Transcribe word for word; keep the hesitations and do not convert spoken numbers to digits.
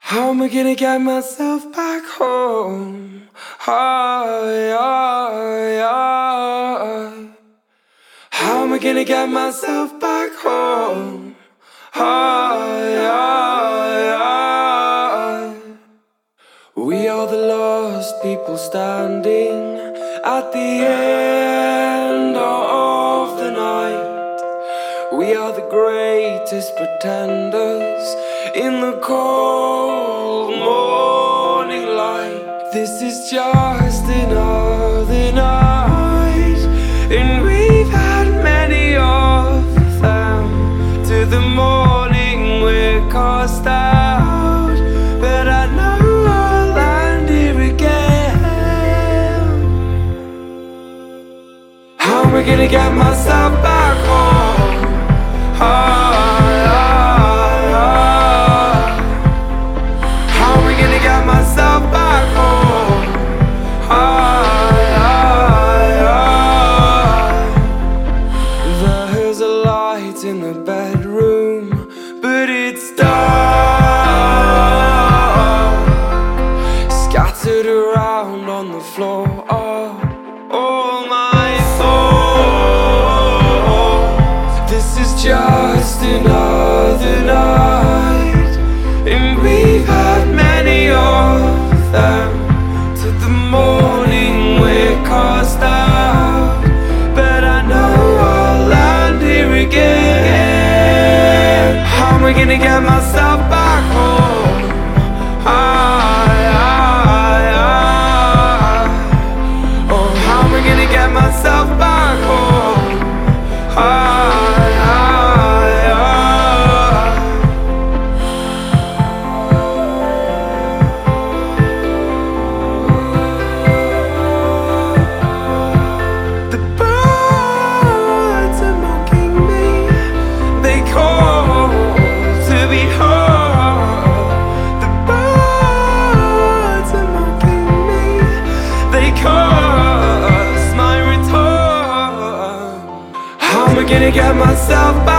How am I gonna get myself back home? Hi, hi, hi. How am I gonna get myself back home? Hi, hi, hi. We are the lost people standing at the end of the night. We are the greatest pretenders in the cold morning light. This is just another night, and we've had many of them. To the morning we're cast out, but I know I'll land here again. How am I gonna get myself back home? Hi, hi, hi. How am I gonna get myself back home? Hi, hi, hi. There's a light in the bedroom, but it's dark, scattered around on the floor are all my thoughts. This is just another night, and we've had many of them. To the morning we're cast out, but I know I'll land here again. How am I gonna get myself back home? Hi, hi, hi. Oh, how am I gonna get myself back home? Hi, hi, hi. The birds are mocking me, they call to be heard. The birds are mocking me, they curse my return. How am I gonna get myself back?